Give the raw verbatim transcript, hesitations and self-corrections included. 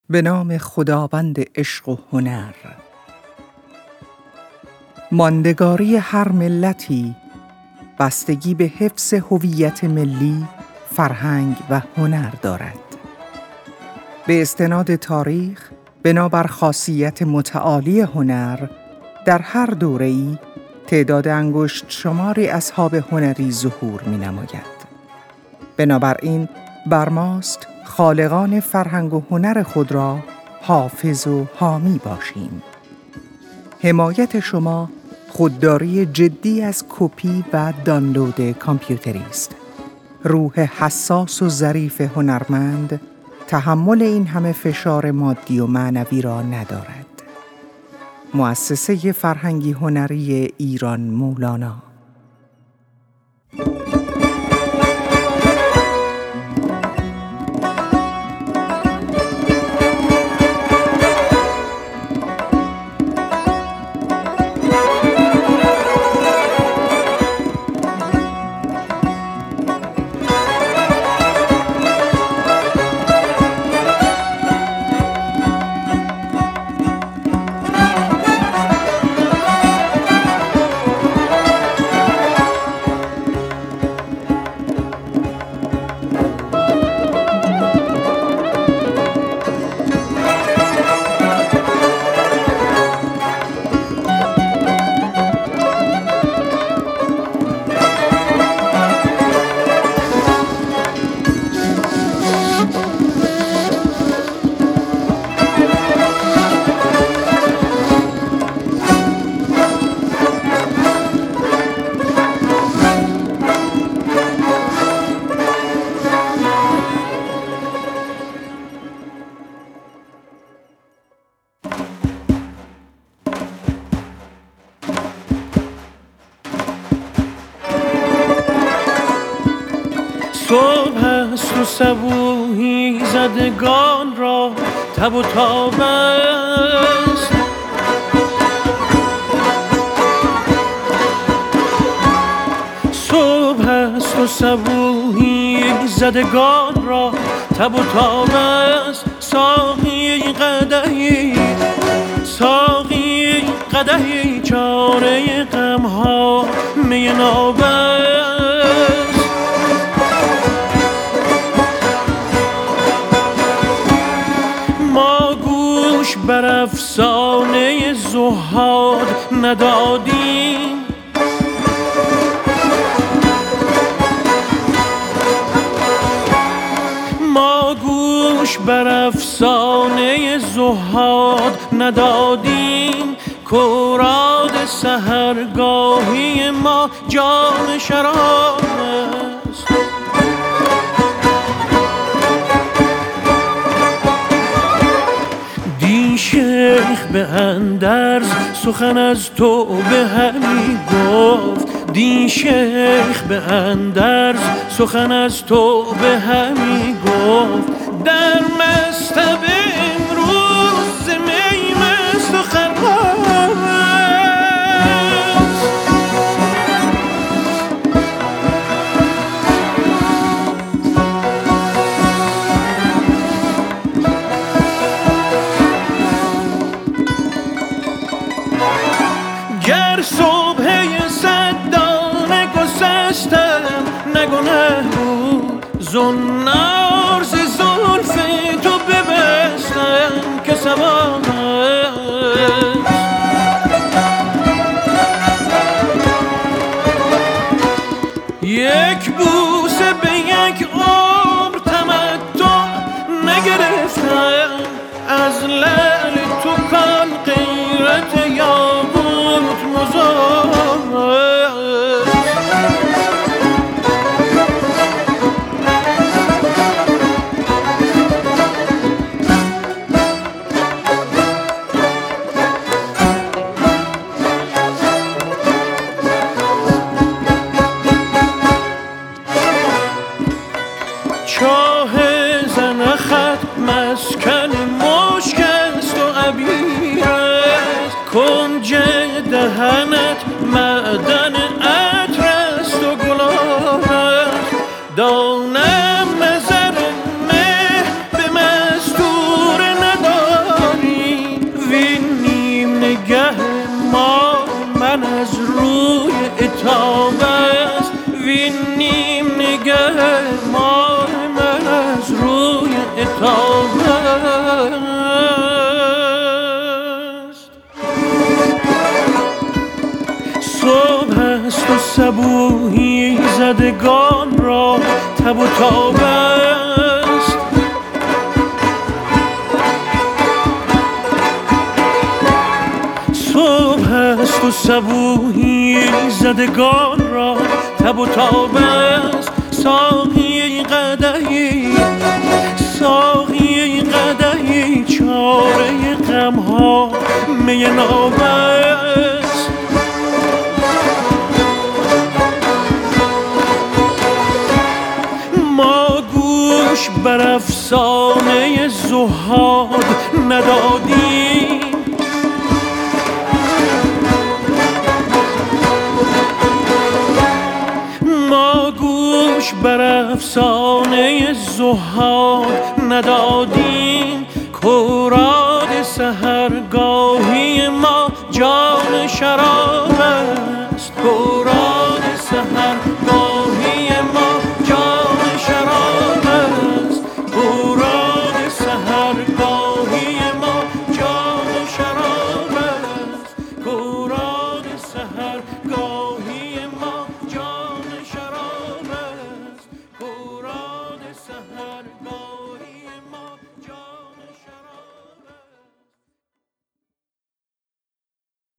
به نام خداوند عشق و هنر. ماندگاری هر ملتی بستگی به حفظ هویت ملی، فرهنگ و هنر دارد. به استناد تاریخ، بنابر خاصیت متعالی هنر، در هر دوره‌ای تعداد انگشت شماری اصحاب هنری ظهور می‌نماید. بنابراین بر ماست خالقان فرهنگ و هنر خود را حافظ و حامی باشیم. حمایت شما خودداری جدی از کپی و دانلود کامپیوتری است. روح حساس و ظریف هنرمند تحمل این همه فشار مادی و معنوی را ندارد. مؤسسه فرهنگی هنری ایران مولانا. صبح است و صبوحی زدگان را تب و تاب است. صبح است و صبوحی زدگان را تب و تاب است. ساقی قدحی ساقی قدحی چاره غم‌ها می ناب است. ما گوش بر افسانه زهاد ندادیم. ما گوش بر افسانه زهاد ندادیم. کوراد سحرگاهی ما جام شراب است. دی شیخ به اندرز سخن از تو به همی گفت. دی شیخ به اندرز سخن از تو به همی گفت. در مصطبه امروز ز می مست و خراب گر صبح صد دانه گسستم نگنه بود. زنار ز زلف تو ببستم که ثواب است. یک بوسه به یک عمر تمتع نگرفتم. از لعل تو کان غیرت یاقوت مزار است. چاه زنخت مسکن مشک است و عبیر است. کنج دهنت معدن عطر است و گلاب است. دانم نظر مه به مستور ندارد. تاب است. صبح است و صبوحی زدگان را تب و تاب است. ساقی قدحی ساقی قدحی چاره غمها می ناب است. ما گوش بر افسانه زهاد ندادیم، ما گوش بر افسانه زهاد ندادیم. کوراد سحرگاهی ما جام شراب است، کوراد سحر